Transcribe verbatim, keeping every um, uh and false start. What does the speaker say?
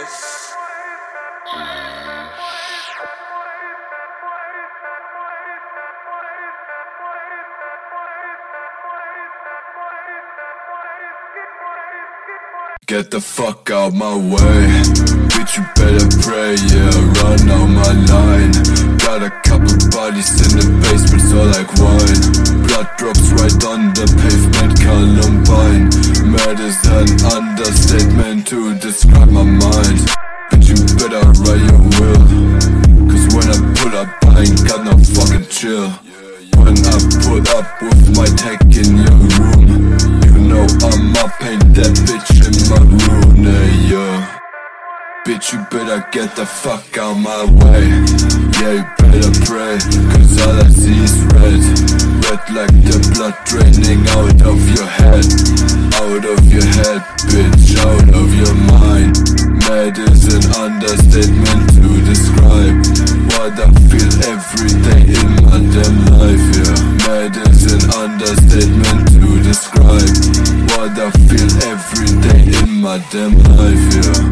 this. Get the fuck out my way, bitch, you better pray, yeah, run out my line. Got a couple bodies in the basement, so like wine. Blood drops right on the pavement, Columbine. Mad is an understatement to describe my mind. Bitch, you better write your will, cause when I pull up, I ain't got no fucking chill. When I pull up with my tech in your room, you know I'ma paint that bitch in maroon, eh, yeah. Bitch, you better get the fuck out my way. Yeah, you better pray, cause all I see is red. Red like the blood draining out of your head. Out of your head, bitch, out of your mind. Mad is an understatement to describe what I feel every day in my damn life, yeah. Mad is an understatement to describe what I feel every day in my damn life, yeah.